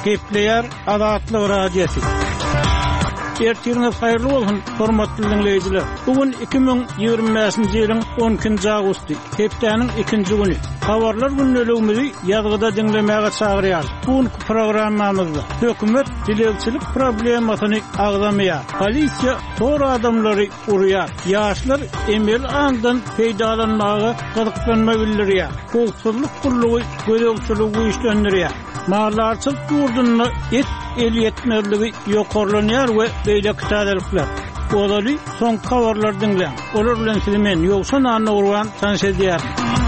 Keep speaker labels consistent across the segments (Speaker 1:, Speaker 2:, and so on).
Speaker 1: Kepler Adatlı Radyosu. Ertiriniz hayırlı olsun, hormatly dinleyijiler. Bugün 2025-nji ýylyň 10-njy awgusty, hepdeniň 2-nji güni. Habarlar günnäligimizi ýazgyda dinlemäge çagyrýar. Bugünkü programmamyzda hökümet dilegçilik problemasyny agdamaýar. Polisiýa tor adamlary urýar. Ýaşlar emel andan peýdalanmagy gyzyklanma bildirýär. Howpsuzlyk gurlugy göregçiligi işlendirýär. Malarçylyk ýurduna el yetmezligi ýokarlanýar we beýle kitadalyplar. Olaly soň habarlar dinleň. Olar bilen sizi men ýoksa nany urgan tanşedýär.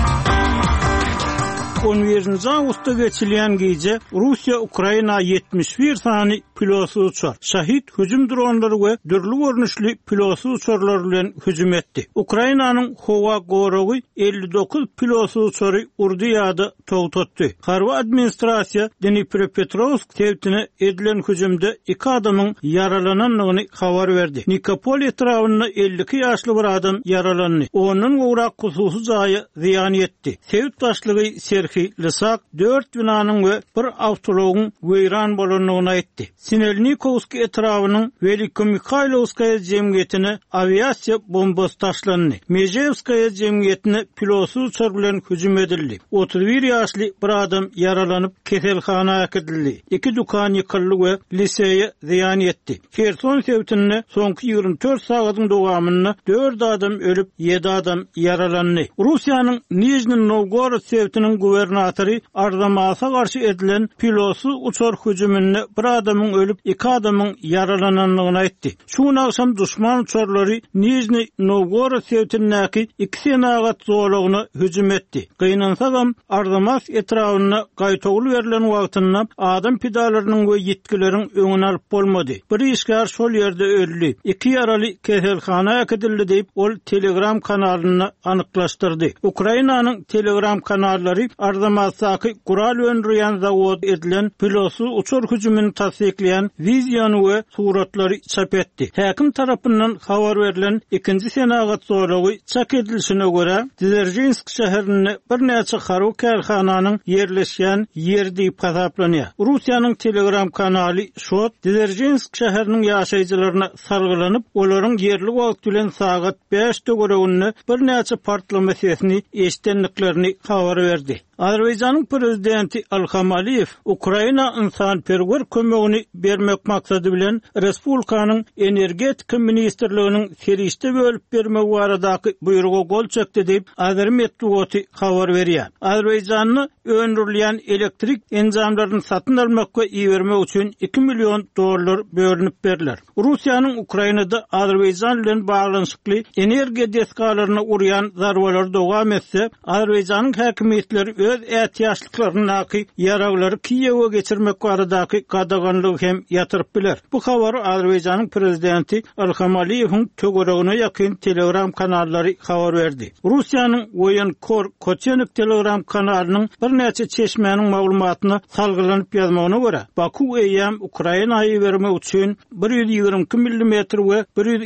Speaker 1: 11-nji awgustda geçilen gece Russiya Ukraina 71 sany pilotsuz uçar. Şahit hüjüm dronlary we dürli görnüşli pilotsuz uçarlar bilen hüjüm etdi. Ukrainanyň howa goragy 59 pilotsuz uçary urdu ýa-da togtatdy. Harwa administrasiýa Dnipropetrovsk täwtine edilen hüjümde 2 adamyň yaralananlygyny habar berdi. Nikopol etrawyna 52 ýaşly bir adam yaralandy. Onuň gowrak hususy jaýy ziýan etdi. Täwt başlygy Lysak 4 binanyň we bir awtologyň weýran bolanyny aýtdy. Sinelnikovski etrawynyň Velikomikhailovskaya jemgyýetine aviasiýa bombasy taşlandy. Mejevskaya jemgyýetine pilotsuz uçar bilen hüjüm edildi. 31 ýaşly bir adam yaralanyp keselhanaga gidildi. 2 dukan ýykyldy we liseýe ziýan etdi. Kherson täwtine soňky 24 sagatyň dowamynda 4 adam ölüp 7 adam yaralandy. Russiýanyň Nijni Novgorod täwtiniň gubernatory Arzamas'a garşy edilen pilotsuz uçar hüjüminde bir adamyň ölüp 2 adamyň yaralananlygyny aýtdy. Şu naxşam düşman uçarlary Nijni Novgorod täwtindäki 2 senagat zowlagyna hüjüm etdi. Gynansagam Arzamas etrawyna gaýtagly berilen wagtynda adam pidalarynyň we ýetkileriň öňüne alyp bolmady. Bir işgär şol ýerde öldü. 2 ýaraly keselhanaga gidildi diýip ol Telegram kanalyny anyklaşdyrdy. Ukrainanyň Telegram kanallary Arzamas'taki kural öndürýän zawod edilen pilotsuz uçar hüjümini tasdikleýän wiziony we suratlary çap etdi. Häkim tarapyndan habar berilen 2-nji senagat zowlagy çap edilişine görä Dzержинск şäherinde bir näçe harw karhananyň ýerleşýän ýeri diýip hasaplanýar. Russiýanyň Telegram kanaly şot Dzержинск şäheriniň ýaşaýjylaryna salgylanyp olaryň ýerli wagt bilen sagat 5-de göregünde bir näçe partlama sesini eşitdenliklerini habar berdi. Azerbaýjanyň prezidenti Ilham Aliýew Ukraina ynsanperwer kömegini bermek maksady bilen respublikanyň energetika ministrliginiň serişde bölüp bermek baradaky buýruga gol çekdi diýip Azer medeniýeti habar berýär. Azerbaýjanyň öndürilýän elektrik enjamlaryny satyn almak we iýermek üçin $2 milyon bölünip beriler. Russiýanyň Ukrainada Azerbaýjan bilen baglanyşykly energiýa deskalaryna urýan zarbalary dowam etse, Azerbaýjanyň häkimetleri öz ätiýaşlyklaryny ýaraglary Kiýewe geçirmek baradaky gadaganlygy hem ýatyryp biler. Bu habary Azerbaýjanyň prezidenti Ilham Aliýewiň töweregine ýakyn Telegram kanallary habar berdi. Russiýanyň Voyenkor Kochenek Telegram kanalynyň bir näçe çeşmenin maglumatyny salgylanyp ýazmagyna görä, Baku eýem Ukrainaýa bermek üçin 122 mm we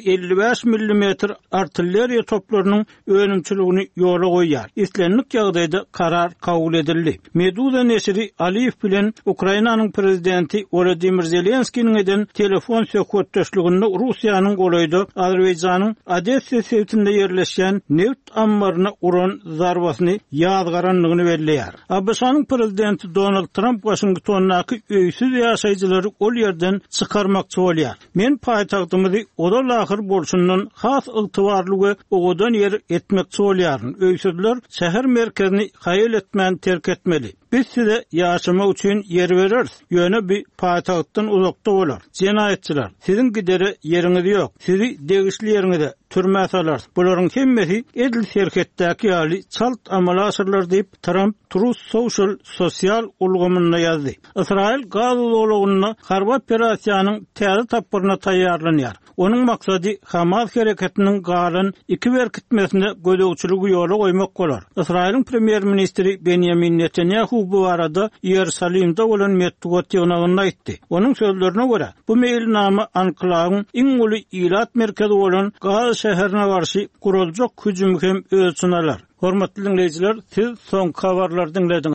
Speaker 1: 155 mm artilleriýa toplarynyň önümçiligini ýola goýýar. Islenlik ýagdaýda karar kabul edildi. Meduza neşri Aliýew bilen Ukrainanyň prezidenti Volodymyr Zelenskiň eden telefon söhbetdeşliginde Russiýanyň golaýda Azerbaýjanyň Odessa şäherinde ýerleşýän neft ambaryna uran zarbasyny ýazgaranlygyny belleýär. Abşanyň prezidenti Donald Trump Washingtondaky öýsüz ýaşaýjylary ol ýerden çykarmakçy bolýar. Men paýtagtymyzy odal ahir bolşundan has ygtybarly we ogadan ýer etmekçi bolýaryn. Öýsüzler şäher merkezini haýal etmän terk etmeli. Biz size ýaşamak üçin yer bereriz. Ýöne bir paýtagtdan uzakda bolar. Jenaýetçiler, sizin gidere ýeriňiz ýok. Sizi degişli ýeriňizde türmäge salar. Bularyň hemmesi edil şerketdäki ýaly çalt amala asyrlar diýip Trump Truth Social sosial ulgamyna ýazdy. Israil gaz zowlagyna harba operasiýanyň täze tapyryna taýýarlanýar. Onuň maksady Hamas hereketiniň galan 2 berkitmesine gödegçiligi ýola goýmak bolar. Israilň premier ministri Benjamin Netanyahu bu arada Ýerusalimde bolan medeniýet ýygnagyny aýtdy. Onuň sözlerine görä, bu meýilnama anklawyň iň uly ilat merkezi bolan Gaz şäherine garşy guraljak hüjüm hem ölçünalar. Hormatly dinleyijiler, siz soň habarlary dinlediniz.